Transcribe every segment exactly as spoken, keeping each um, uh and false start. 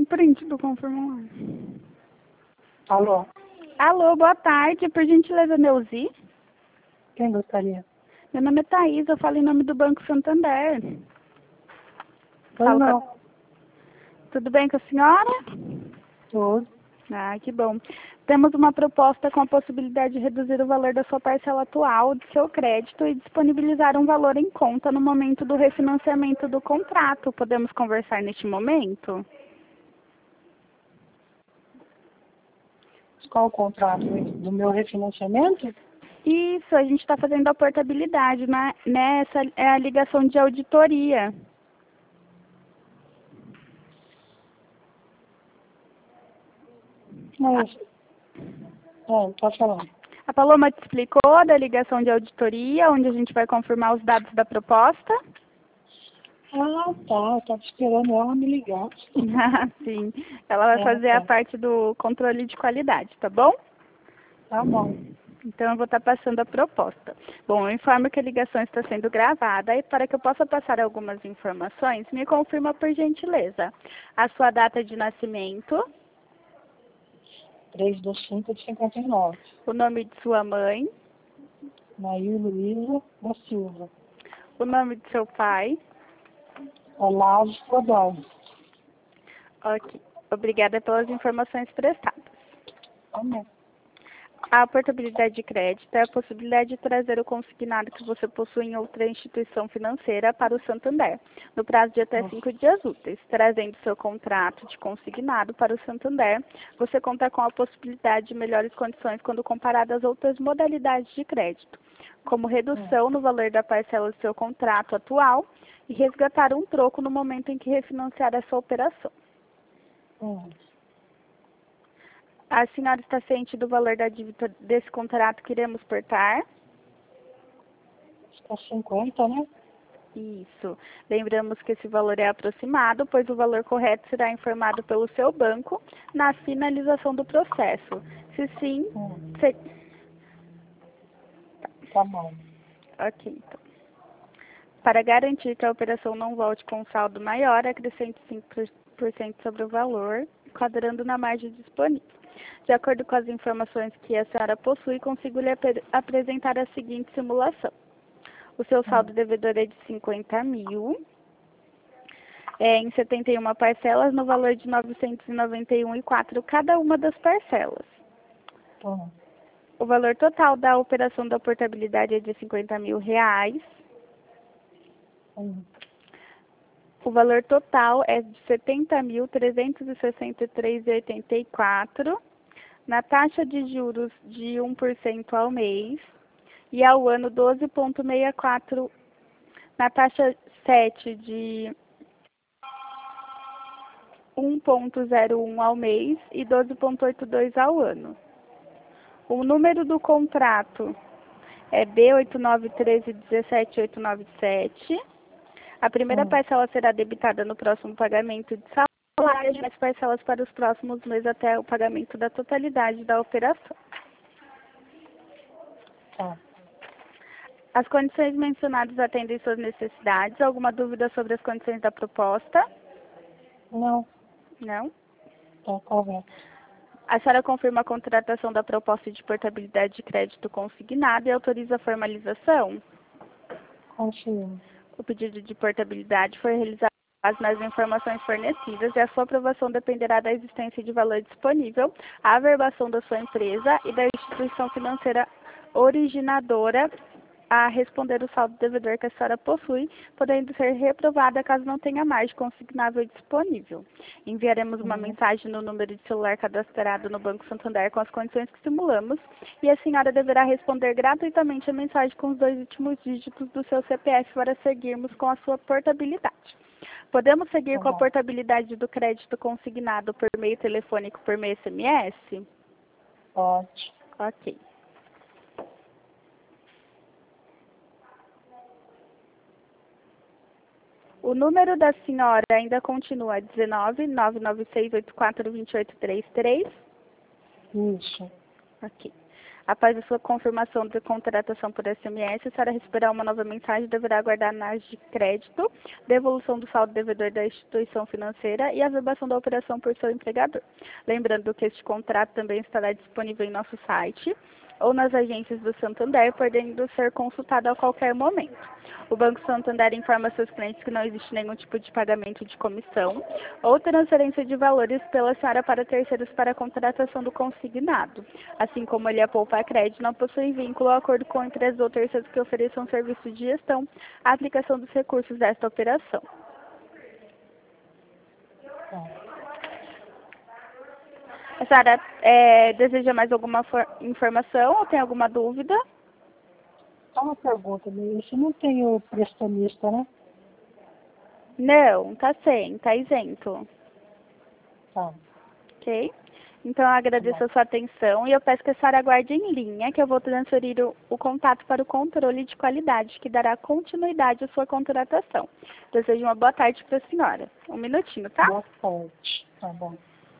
print do confirmulário. Alô? Alô, boa tarde. Por gentileza, Neuzi? Quem gostaria? Meu nome é Thaís, eu falo em nome do Banco Santander. Pois Falo não. com a- Tudo bem com a senhora? Tudo. Ah, que bom. Temos uma proposta com a possibilidade de reduzir o valor da sua parcela atual de seu crédito e disponibilizar um valor em conta no momento do refinanciamento do contrato. Podemos conversar neste momento? Qual o contrato do meu refinanciamento? Isso, a gente está fazendo a portabilidade, né? Nessa é a ligação de auditoria. Mas, é, pode falar. A Paloma te explicou da ligação de auditoria, onde a gente vai confirmar os dados da proposta? Ah, tá. Eu tava esperando ela me ligar. Sim, ela vai É, fazer a tá. parte do controle de qualidade, tá bom? Tá bom. Então, eu vou estar passando a proposta. Bom, eu informo que a ligação está sendo gravada e para que eu possa passar algumas informações, me confirma por gentileza a sua data de nascimento, três do cinco de cinquenta e nove. o nome de sua mãe, Nair Luísa da Silva. o nome de seu pai. Olavo Godoy. Ok. Obrigada pelas informações prestadas. Amém. A portabilidade de crédito é a possibilidade de trazer o consignado que você possui em outra instituição financeira para o Santander, no prazo de até cinco dias úteis. Trazendo seu contrato de consignado para o Santander, você conta com a possibilidade de melhores condições quando comparado às outras modalidades de crédito, como redução no valor da parcela do seu contrato atual e resgatar um troco no momento em que refinanciar essa operação. Hum. A senhora está ciente do valor da dívida desse contrato que iremos portar? Está cinquenta, né? Isso. Lembramos que esse valor é aproximado, pois o valor correto será informado pelo seu banco na finalização do processo. Se sim, Hum. se... Tá bom. Ok, então. Para garantir que a operação não volte com um saldo maior, acrescente cinco por cento sobre o valor, enquadrando na margem disponível. De acordo com as informações que a senhora possui, consigo lhe ap apresentar a seguinte simulação. O seu saldo devedor é de cinquenta mil, é, em setenta e uma parcelas, no valor de novecentos e noventa e um reais e quatro centavos cada uma das parcelas. Hum. O valor total da operação da portabilidade é de cinquenta mil reais. Hum. O valor total é de setenta mil trezentos e sessenta e três reais e oitenta e quatro centavos, na taxa de juros de um por cento ao mês, e ao ano doze vírgula sessenta e quatro, na taxa sete de um vírgula zero um ao mês e doze vírgula oitenta e dois ao ano. O número do contrato é B oito nove um três um sete oito nove sete. A primeira Hum. parcela será debitada no próximo pagamento de salário e as parcelas para os próximos meses até o pagamento da totalidade da operação. Tá. As condições mencionadas atendem suas necessidades. Alguma dúvida sobre as condições da proposta? Não, Não? tá correto. A senhora confirma a contratação da proposta de portabilidade de crédito consignado e autoriza a formalização? Confirmo. O pedido de portabilidade foi realizado com base nas informações fornecidas e a sua aprovação dependerá da existência de valor disponível, a averbação da sua empresa e da instituição financeira originadora a responder o saldo devedor que a senhora possui, podendo ser reprovada caso não tenha margem consignável disponível. Enviaremos uma Uhum. mensagem no número de celular cadastrado no Banco Santander com as condições que simulamos e a senhora deverá responder gratuitamente a mensagem com os dois últimos dígitos do seu C P F para seguirmos com a sua portabilidade. Podemos seguir Tá com a bom. portabilidade do crédito consignado por meio telefônico por meio S M S? Pode. Ok. O número da senhora ainda continua dezenove, nove nove seis, oito quatro dois oito três três? Isso. Ok. Após a sua confirmação de contratação por S M S, a senhora receberá uma nova mensagem e deverá aguardar a análise de crédito, devolução do saldo devedor da instituição financeira e a averbação da operação por seu empregador. Lembrando que este contrato também estará disponível em nosso site ou nas agências do Santander, podendo ser consultado a qualquer momento. O Banco Santander informa seus clientes que não existe nenhum tipo de pagamento de comissão ou transferência de valores pela senhora para terceiros para a contratação do consignado. Assim como ele a Poupa Crédito não possui vínculo ou acordo com empresas ou terceiros que ofereçam serviço de gestão, a aplicação dos recursos desta operação. Tá. A senhora é, deseja mais alguma informação ou tem alguma dúvida? Só uma pergunta, você não tem o prestamista, né? Não, tá sem, tá isento. Tá. Ok? Então eu agradeço a sua atenção e eu peço que a senhora aguarde em linha, que eu vou transferir o, o contato para o controle de qualidade, que dará continuidade à sua contratação. Desejo uma boa tarde para a senhora. Um minutinho, tá? Boa tarde. Tá bom.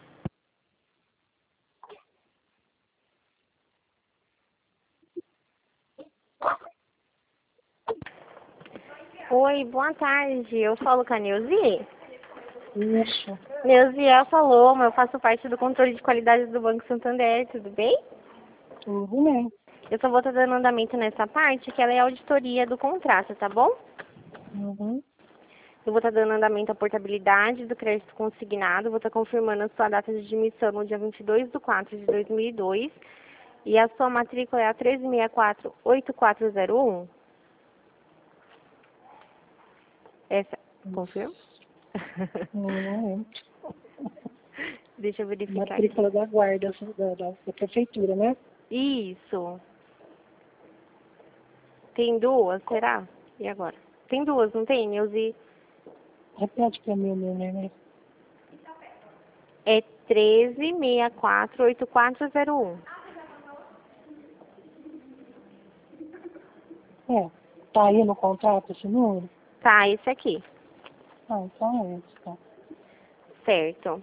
Oi, boa tarde. Eu falo com a Neuzi? Isso. Neuzi, ela falou, eu faço parte do controle de qualidade do Banco Santander, tudo bem? Tudo bem. Eu só vou estar dando andamento nessa parte, que ela é a auditoria do contrato, tá bom? Uhum. Eu vou estar dando andamento à portabilidade do crédito consignado, vou estar confirmando a sua data de admissão no dia vinte e dois de quatro de dois mil e dois e a sua matrícula é a treze sessenta e quatro, oitenta e quatro zero um. Essa, confirma? Não lembro. Deixa eu verificar Matrícula aqui. da guarda da, da, da prefeitura, né? Isso. Tem duas, será? E agora? Tem duas, não tem, Neuzi? Repete pra mim o meu número. É treze sessenta e quatro, oitenta e quatro zero um. É. Tá aí no contrato esse número? Tá, esse aqui. Ah, então é esse, tá. Certo.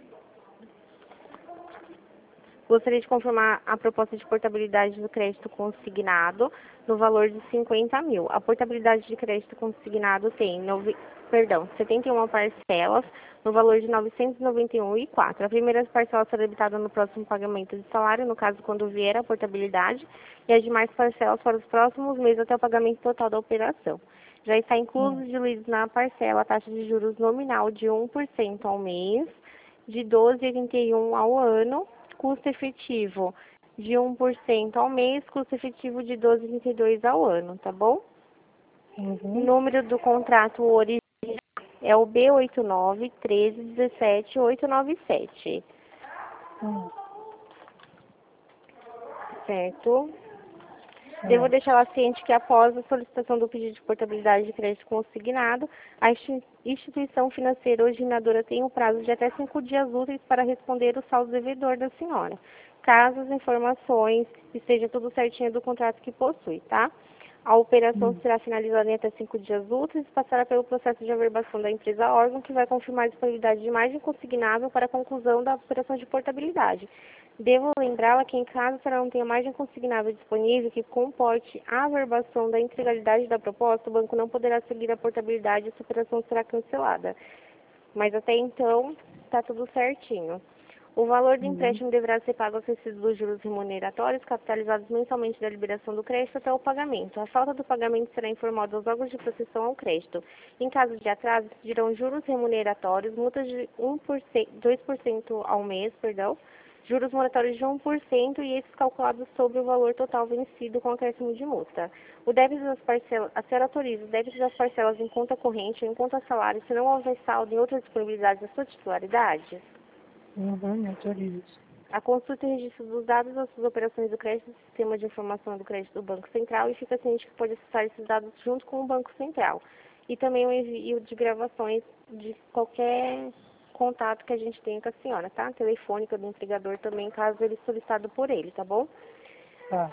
Gostaria de confirmar a proposta de portabilidade do crédito consignado no valor de cinquenta mil. A portabilidade de crédito consignado tem, nove, perdão, setenta e uma parcelas no valor de novecentos e noventa e um reais e quatro centavos. A primeira parcela será debitada no próximo pagamento de salário, no caso quando vier a portabilidade, e as demais parcelas para os próximos meses até o pagamento total da operação. Já está incluso diluído na parcela a taxa de juros nominal de um por cento ao mês, de doze vírgula oitenta e um ao ano, custo efetivo de um por cento ao mês, custo efetivo de doze vírgula trinta e dois ao ano, tá bom? Uhum. O número do contrato original é o B oito nove, treze, dezessete, oitocentos e noventa e sete. Hum. Certo? É. Devo deixar ela ciente que após a solicitação do pedido de portabilidade de crédito consignado, a instituição financeira originadora tem um prazo de até cinco dias úteis para responder o saldo devedor da senhora, caso as informações esteja tudo certinho do contrato que possui, tá? A operação Hum. será finalizada em até cinco dias úteis e passará pelo processo de averbação da empresa órgão, que vai confirmar a disponibilidade de margem consignável para a conclusão da operação de portabilidade. Devo lembrá-la que, em caso ela não tenha margem consignável disponível que comporte a averbação da integralidade da proposta, o banco não poderá seguir a portabilidade e essa operação será cancelada. Mas até então, está tudo certinho. O valor do Uhum. empréstimo deverá ser pago acrescido dos juros remuneratórios, capitalizados mensalmente da liberação do crédito até o pagamento. A falta do pagamento será informada aos órgãos de proteção ao crédito. Em caso de atraso, dirão juros remuneratórios, multas de um por cento, dois por cento ao mês, perdão, juros moratórios de um por cento e esses calculados sobre o valor total vencido com acréscimo de multa. O débito das parcelas, a senhora autoriza o débito das parcelas em conta corrente ou em conta salário, se não houver saldo em outras disponibilidades da sua titularidade? Uhum, autorizo. A consulta e registro dos dados das suas operações do crédito no sistema de informação do crédito do Banco Central e fica ciente que pode acessar esses dados junto com o Banco Central. E também o envio de gravações de qualquer contato que a gente tenha com a senhora, tá? Telefônica do empregador também, caso ele solicitado por ele, tá bom? Tá.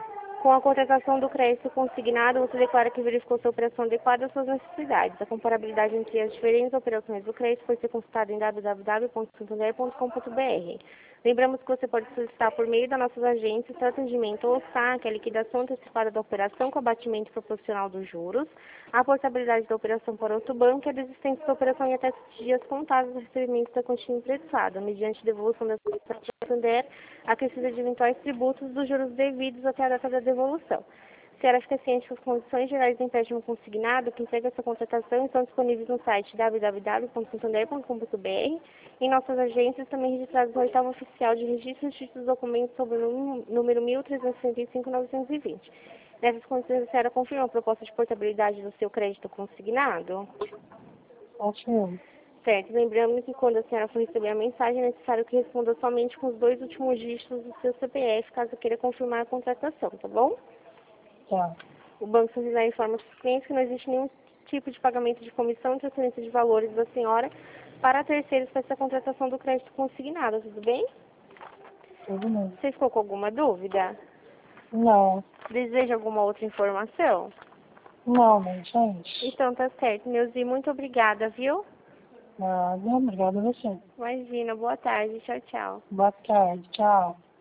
Com a contratação do crédito consignado, você declara que verificou sua operação adequada às suas necessidades. A comparabilidade entre as diferentes operações do crédito pode ser consultada em w w w ponto santander ponto com ponto b r. Lembramos que você pode solicitar por meio das nossas agências o atendimento ou saque, a liquidação antecipada da operação com abatimento proporcional dos juros, a portabilidade da operação para outro banco e a desistência da operação em até sete dias contados do recebimento da quantia emprestada, mediante devolução da Santander, acrescida de eventuais tributos dos juros devidos até a data da devolução. Se era eficiente que as condições gerais do empréstimo consignado que integra essa contratação estão disponíveis no site w w w ponto santander ponto com ponto b r e em nossas agências também registradas no oitavo oficial de registro de títulos e documentos sobre o número mil trezentos e sessenta e cinco ponto novecentos e vinte. Nessas condições, a senhora confirma a proposta de portabilidade do seu crédito consignado? Ótimo. Certo. Lembrando que quando a senhora for receber a mensagem, é necessário que responda somente com os dois últimos dígitos do seu C P F, caso queira confirmar a contratação, tá bom? Tá. O Banco Santander informa para os clientes que não existe nenhum tipo de pagamento de comissão e transferência de valores da senhora para terceiros para essa contratação do crédito consignado, tudo bem? Tudo bem. Você ficou com alguma dúvida? Não. Deseja alguma outra informação? Não, mas, gente. Então tá certo, Neuzi, muito obrigada, viu? Nada. Obrigada a você. Imagina, boa tarde, tchau, tchau. Boa tarde. Tchau.